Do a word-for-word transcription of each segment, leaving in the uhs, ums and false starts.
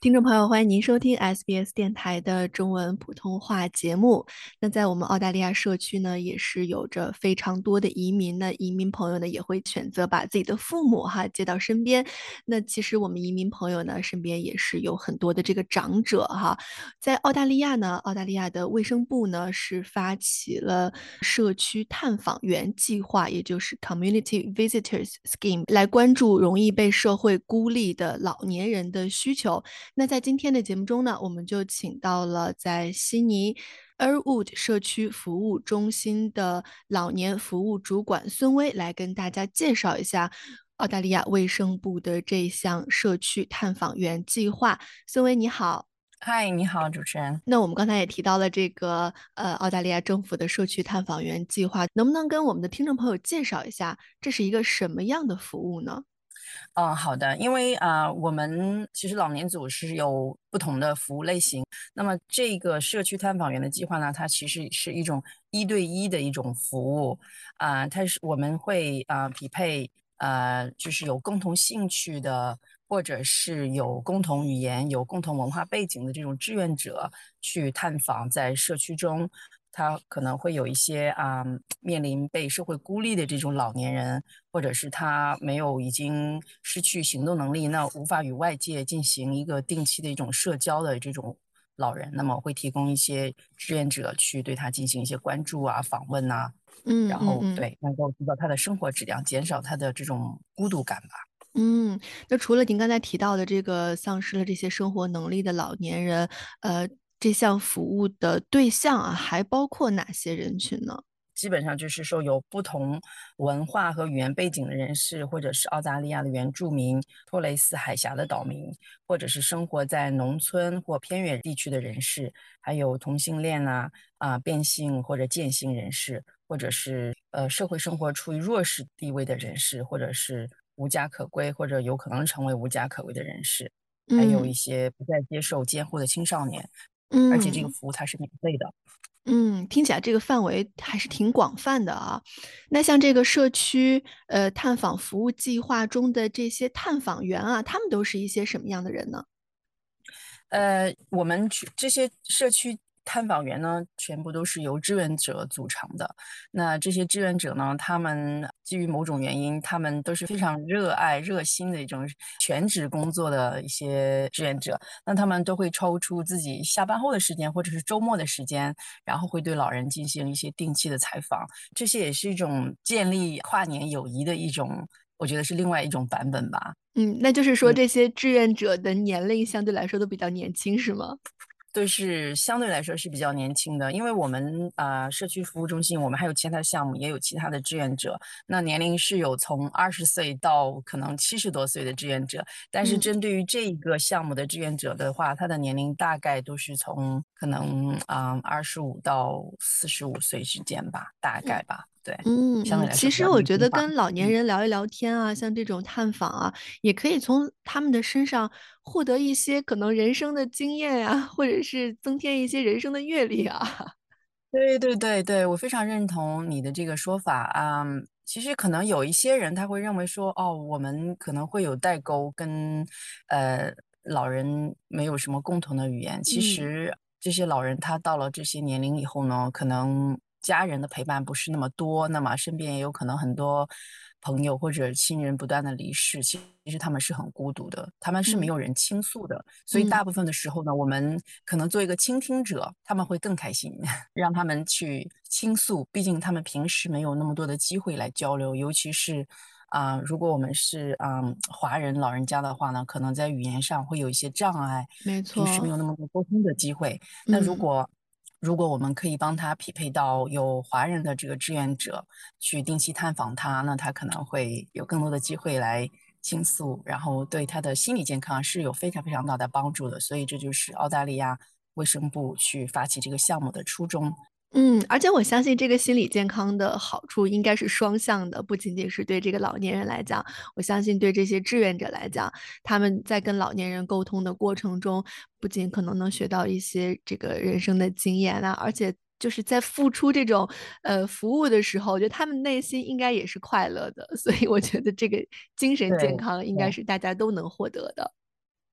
听众朋友，欢迎您收听 S B S 电台的中文普通话节目。那在我们澳大利亚社区呢，也是有着非常多的移民呢，移民朋友呢也会选择把自己的父母哈接到身边。那其实我们移民朋友呢，身边也是有很多的这个长者哈。在澳大利亚呢，澳大利亚的卫生部呢是发起了社区探访员计划，也就是 Community Visitors Scheme，来关注容易被社会孤立的老年人的需求。那在今天的节目中呢，我们就请到了在悉尼 Earlwood 社区服务中心的老年服务主管孙威来跟大家介绍一下澳大利亚卫生部的这项社区探访员计划。孙威你好。 嗨，你好，主持人。 那我们刚才也提到了这个呃澳大利亚政府的社区探访员计划，能不能跟我们的听众朋友介绍一下，这是一个什么样的服务呢？ 嗯，好的。因为啊、呃我们其实老年组是有不同的服务类型。那么这个社区探访员的计划呢，它其实是一种一对一的一种服务啊、它是我们会啊、呃匹配呃，就是有共同兴趣的，或者是有共同语言、有共同文化背景的这种志愿者去探访在社区中。他可能会有一些啊、面临被社会孤立的这种老年人，或者是他没有已经失去行动能力，那无法与外界进行一个定期的一种社交的这种老人，那么会提供一些志愿者去对他进行一些关注啊、访问呐、然嗯嗯嗯。 后对能够提高他的生活质量，减少他的这种孤独感吧。 嗯，那除了您刚才提到的这个丧失了这些生活能力的老年人，呃，这项服务的对象啊，还包括哪些人群呢？ 基本上就是说有不同文化和语言背景的人士，或者是澳大利亚的原住民、托雷斯海峡的岛民，或者是生活在农村或偏远地区的人士，还有同性恋啊、啊、变性或者渐性人士，或者是呃社会生活处于弱势地位的人士，或者是无家可归或者有可能成为无家可归的人士，还有嗯一些不再接受监护的青少年，而且这个嗯服务它是免费的。 嗯，听起来这个范围还是挺广泛的啊。那像这个社区呃探访服务计划中的这些探访员啊，他们都是一些什么样的人呢？ 呃，我们去这些社区探访员呢，全部都是由志愿者组成的。那这些志愿者呢，他们基于某种原因，他们都是非常热爱、热心的一种全职工作的一些志愿者。那他们都会抽出自己下班后的时间，或者是周末的时间，然后会对老人进行一些定期的采访。这些也是一种建立跨年友谊的一种，我觉得是另外一种版本吧。 嗯，那就是说嗯。 这些志愿者的年龄相对来说都比较年轻，是吗？ 对，是相对来说是比较年轻的，因为我们啊、呃社区服务中心，我们还有其他项目，也有其他的志愿者，那年龄是有从二十岁到可能七十多岁的志愿者，但是嗯。 针对于这个项目的志愿者的话，他的年龄大概都是从可能啊二十五到四十五岁之间吧，大概吧，对， 嗯嗯， 相对来说比较其实我年轻化。 觉得跟老年嗯。 人聊一聊天啊，像这种探访啊，也可以从他们的身上获得一些可能人生的经验啊，或者是增添一些人生的阅历啊。 对对对对，我非常认同你的这个说法啊。嗯其实可能有一些人他会认为说，哦，我们可能会有代沟，跟呃老人没有什么共同的语言。其嗯实这些老人他到了这些年龄以后呢，可能家人的陪伴不是那么多，那么身边也有可能很多朋友或者亲人不断的离世，其实他们是很孤独的，他们是没嗯有人倾诉的。所以嗯。 大部分的时候呢，我们可能做一个倾听者，他们会更开心。让他们去倾诉，毕竟他们平时没有那么多的机会来交流，尤其是啊、如果我们是啊、华人老人家的话呢，可能在语言上会有一些障碍， 没平时没错。 有那么多沟通的机会。那如嗯。 果如果我们可以帮他匹配到有华人的这个志愿者去定期探访他，那他可能会有更多的机会来倾诉，然后对他的心理健康是有非常非常大的帮助的。所以这就是澳大利亚卫生部去发起这个项目的初衷。 嗯，而且我相信这个心理健康的好处应该是双向的，不仅仅是对这个老年人来讲，我相信对这些志愿者来讲，他们在跟老年人沟通的过程中，不仅可能能学到一些这个人生的经验啊，而且就是在付出这种呃服务的时候，我觉得他们内心应该也是快乐的，所以我觉得这个精神健对康应该对。 是大家都能获得的。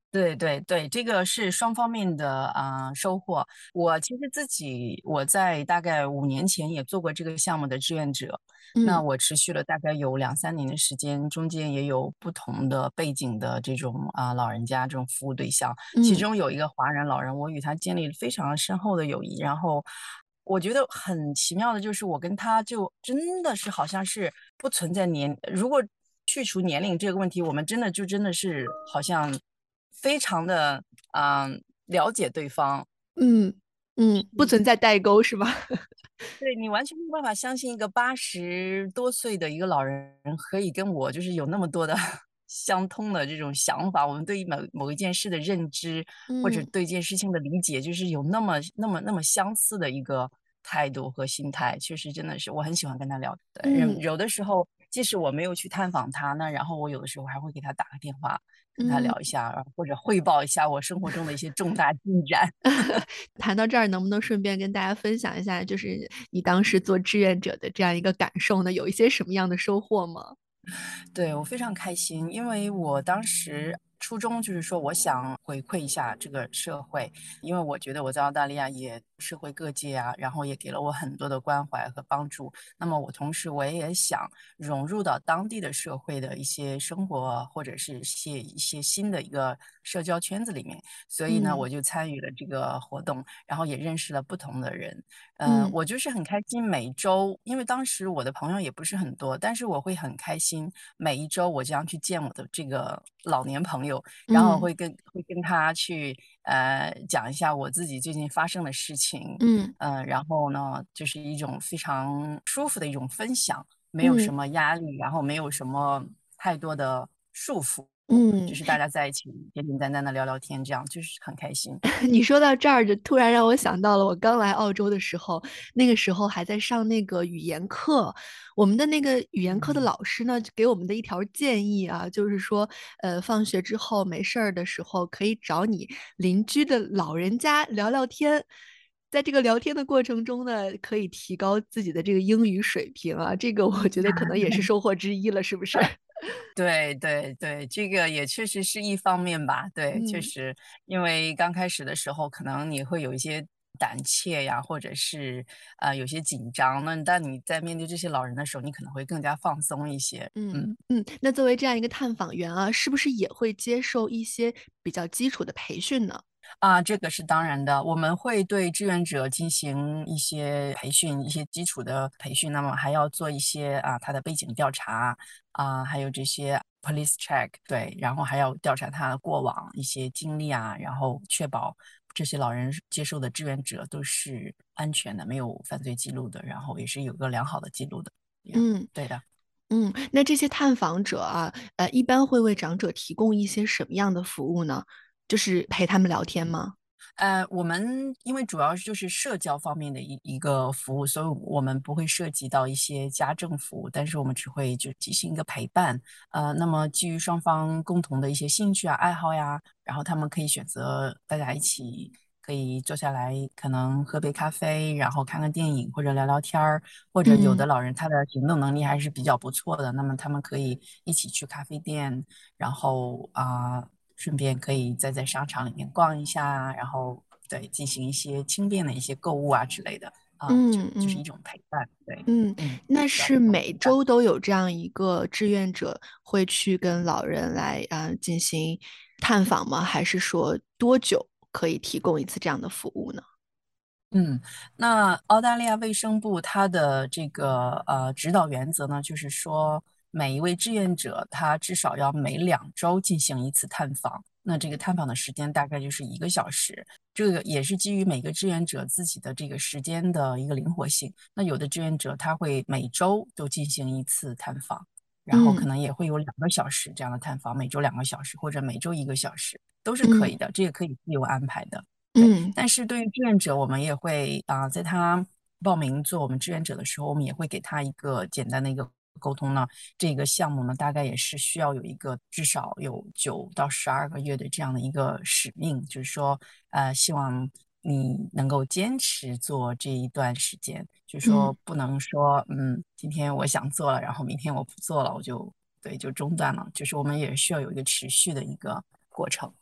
对对对，这个是双方面的啊、呃收获。我其实自己我在大概五年前也做过这个项目的志愿者，那嗯我持续了大概有两三年的时间，中间也有不同的背景的这种啊、老人家这种服务对象，其嗯中有一个华人老人，我与他建立了非常深厚的友谊，然后。我觉得很奇妙的就是，我跟他就真的是好像是不存在年，如果去除年龄这个问题，我们真的就真的是好像非常的嗯了解对方。 嗯嗯，不存在代沟是吧？ 对你完全没有办法相信一个八十多岁的一个老人可以跟我就是有那么多的相通的这种想法，我们对于某某一件事的认知或者嗯对一件事情的理解，就是有那么那么那么相似的一个态度和心态，确实真的是我很喜欢跟他聊。对， 嗯有的时候即使我没有去探访他，那然后我有的时候还会给他打个电话，跟他嗯。 聊一下，或者汇报一下我生活中的一些重大进展。 谈到这儿，能不能顺便跟大家分享一下，就是你当时做志愿者的这样一个感受呢？有一些什么样的收获吗？ 对，我非常开心，因为我当时初衷就是说，我想回馈一下这个社会，因为我觉得我在澳大利亚也社会各界啊，然后也给了我很多的关怀和帮助。那么我同时我也想融入到当地的社会的一些生活，或者是一些一些新的一个社交圈子里面，所以呢， 嗯我就参与了这个活动，然后也认识了不同的人。呃， 嗯我就是很开心，每周，因为当时我的朋友也不是很多，但是我会很开心，每一周我这样去见我的这个老年朋友，然后嗯会跟会跟他去呃讲一下我自己最近发生的事情， 嗯呃，然后呢，就是一种非常舒服的一种分享，没有什嗯么压力，然后没有什么太多的束缚，就嗯， 是大家在一起简简单单的聊聊天，这样就是很开心。 你说到这儿，就突然让我想到了我刚来澳洲的时候，那个时候还在上那个语言课，我们的那个语言课的嗯。 老师呢，就给我们的一条建议啊，就是说，呃，放学之后没事儿的时候，可以找你邻居的老人家聊聊天。在这个聊天的过程中呢，可以提高自己的这个英语水平啊，这个我觉得可能也是收获之一了，是不是？ 对对对，这个也确实是一方面吧。对，确嗯实，因为刚开始的时候，可能你会有一些胆怯呀，或者是呃有些紧张。那但你在面对这些老人的时候，你可能会更加放松一些。 嗯嗯。 嗯，那作为这样一个探访员啊，是不是也会接受一些比较基础的培训呢？ 啊，这个是当然的，我们会对志愿者进行一些培训，一些基础的培训，那么还要做一些啊他的背景调查啊，还有这些 police check，对，然后还要调查他的过往一些经历啊，然后确保这些老人接受的志愿者都是安全的，没有犯罪记录的，然后也是有个良好的记录的，这样， 嗯对的。 嗯，那这些探访者啊，呃，一般会为长者提供一些什么样的服务呢？就是陪他们聊天吗？ 呃，我们因为主要就是社交方面的一一个服务，所以我们不会涉及到一些家政服务，但是我们只会就进行一个陪伴。呃，那么基于双方共同的一些兴趣啊、爱好呀，然后他们可以选择大家一起可以坐下来，可能喝杯咖啡，然后看看电影或者聊聊天儿，或者有的嗯老人他的行动能力还是比较不错的，那么他们可以一起去咖啡店。然后啊、呃顺便可以再在商场里面逛一下，然后对进行一些轻便的一些购物啊之类的啊、就嗯嗯就是一种陪伴，对， 嗯， 嗯， 那主要是一种是每陪伴。 周都有这样一个志愿者会去跟老人来啊、呃进行探访吗？还是说多久可以提供一次这样的服务呢？ 嗯，那澳大利亚卫生部它的这个呃指导原则呢，就是说每一位志愿者他至少要每两周进行一次探访。那这个探访的时间大概就是一个小时，这个也是基于每个志愿者自己的这个时间的一个灵活性。那有的志愿者他会每周都进行一次探访，然后可嗯能也会有两个小时这样的探访，每周两个小时或者每周一个小时都是可嗯以的，这也可以自由安排的。对， 嗯但是对于志愿者，我们也会啊、在他报名做我们志愿者的时候，我们也会给他一个简单的一个沟通呢。这个项目呢，大概也是需要有一个至少有九到十二个月的这样的一个使命，就是说，呃，希望你能够坚持做这一段时间，就是说嗯。 不能说，嗯，今天我想做了，然后明天我不做了，我就对就中断了，就是我们也需要有一个持续的一个过程。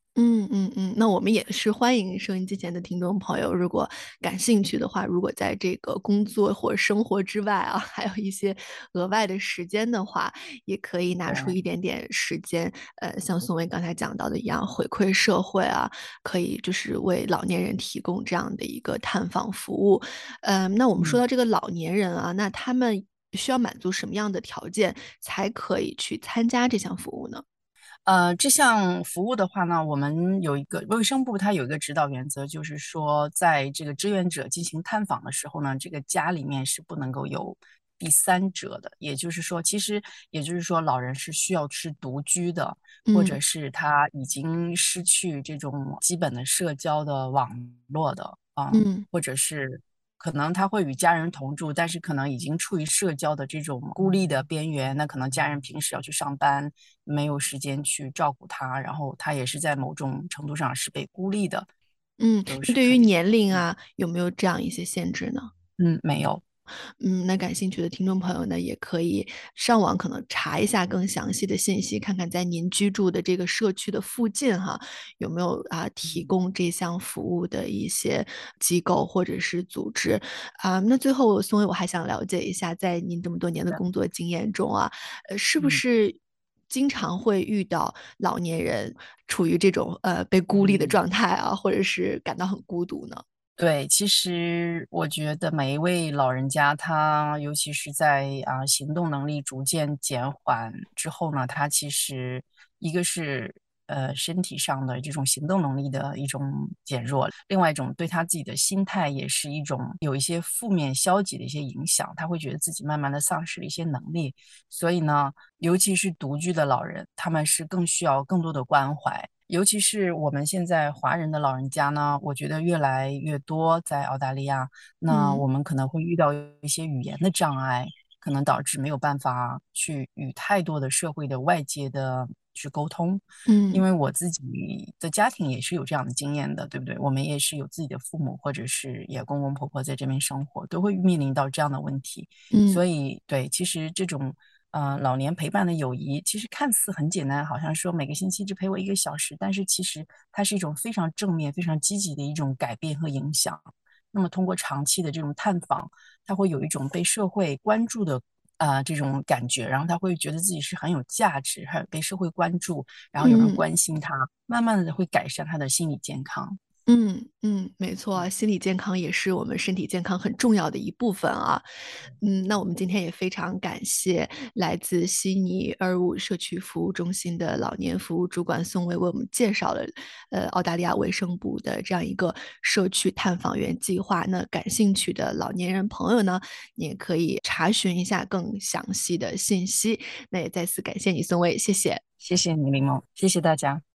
嗯嗯嗯，那我们也是欢迎收音机前的听众朋友，如果感兴趣的话，如果在这个工作或者生活之外啊，还有一些额外的时间的话，也可以拿出对， 一点点时间，呃，像宋薇刚才讲到的一样，回馈社会啊，可以就是为老年人提供这样的一个探访服务。嗯、呃，那我们说嗯。 到这个老年人啊，那他们需要满足什么样的条件才可以去参加这项服务呢？ 呃，这项服务的话呢，我们有一个卫生部，它有一个指导原则，就是说，在这个志愿者进行探访的时候呢，这个家里面是不能够有第三者的。也就是说，其实也就是说，老人是需要是独居的，或者嗯是他已经失去这种基本的社交的网络的啊、 嗯或者是可能他会与家人同住，但是可能已经处于社交的这种孤立的边缘。那可能家人平时要去上班，没有时间去照顾他，然后他也是在某种程度上是被孤立的， 嗯， 都那对于是可以的。 年龄啊，有没有这样一些限制呢？ 嗯，没有。 嗯，那感兴趣的听众朋友呢，也可以上网可能查一下更详细的信息，看看在您居住的这个社区的附近哈，有没有啊提嗯供这项服务的一些机构或者是组织啊。那最后，宋薇，我还想了解一下，在您这么多年的的， 工作经验中啊，呃，是不嗯是经常会遇到老年人处于这种呃被孤立的嗯。 状态啊，或者是感到很孤独呢？ 对，其实我觉得每一位老人家，他尤其是在啊、行动能力逐渐减缓之后呢，他其实一个是呃身体上的这种行动能力的一种减弱，另外一种对他自己的心态也是一种有一些负面消极的一些影响，他会觉得自己慢慢的丧失了一些能力，所以呢，尤其是独居的老人，他们是更需要更多的关怀。尤其是我们现在华人的老人家呢，我觉得越来越多在澳大利亚，那嗯我们可能会遇到一些语言的障碍，可能导致没有办法去与太多的社会的外界的去沟通。因嗯为我自己的家庭也是有这样的经验的，对不对？我们也是有自己的父母或者是也公公婆婆在这边生活，都会面临到这样的问题。 嗯所以，对，其实这种呃老年陪伴的友谊，其实看似很简单，好像说每个星期只陪我一个小时，但是其实它是一种非常正面、非常积极的一种改变和影响。那么通过长期的这种探访，他会有一种被社会关注的啊、呃这种感觉，然后他会觉得自己是很有价值，还有被社会关注，然后有人嗯。 关心他，慢慢的会改善他的心理健康。 嗯嗯，没错啊，心理健康也是我们身体健康很重要的一部分啊。嗯，那我们今天也非常感谢来自悉尼二五社区服务中心的老年服务主管宋薇为我们介绍了呃澳大利亚卫生部的这样一个社区探访员计划。那感兴趣的老年人朋友呢，你也可以查询一下更详细的信息。那也再次感谢你，宋薇，谢谢。 谢谢你，柠檬，谢谢大家。